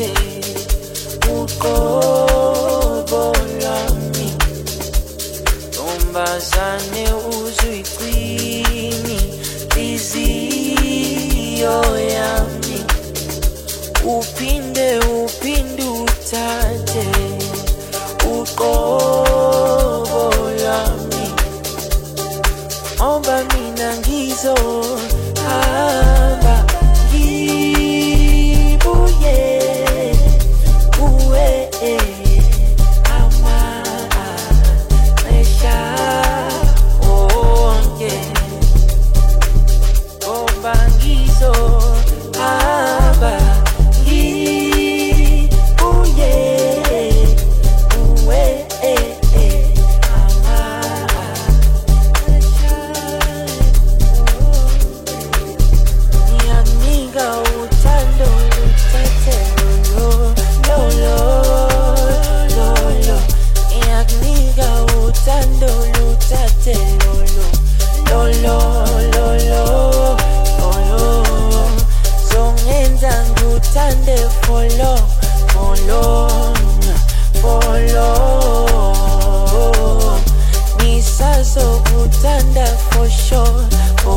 uthathe uqobo lami, ntombazane uzuyigcini inhliziyo yami, uphinde uthathe uqobo lami, ngoba mina ngizohamba ngibuye kuwe amaxesha onke, ngoba ngizohamba ngibuye kuwe ngiyakunika uthando luthathe lolo, ngiyakunika uthando luthathe lolo, zongenza ngikuthande for long, ngisazokuthanda for sure.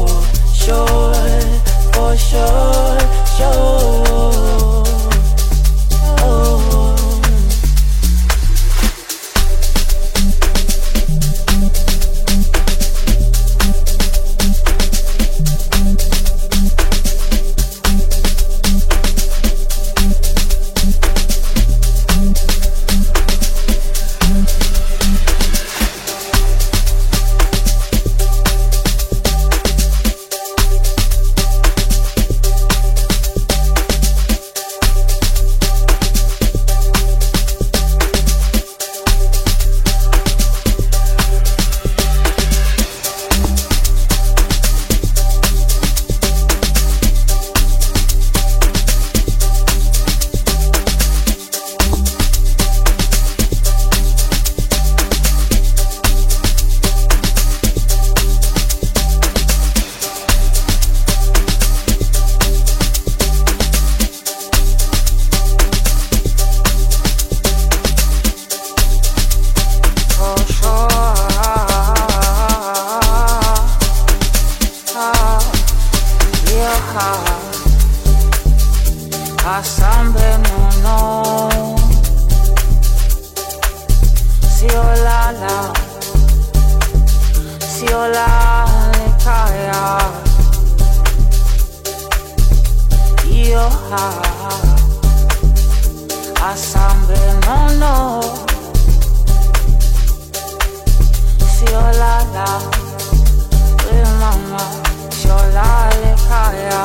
Asambe no Siola lekaya Yoha Asambe no Siola mama Siola lekaya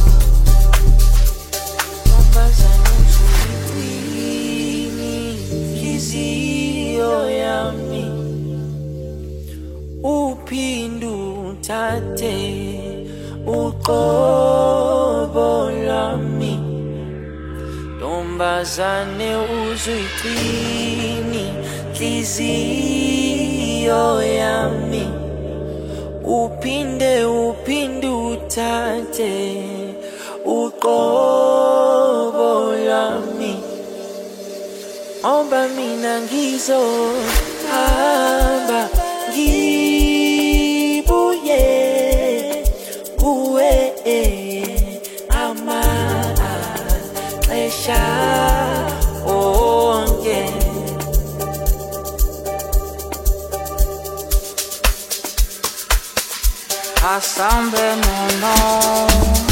uphinde uthathe uqobo lami, ntombazane uzuyigcini inhliziyo yami, uphinde uthathe uqobo lami, ngoba mina ngizohamba ngibuye kuwe amaxesha onke. Asambe no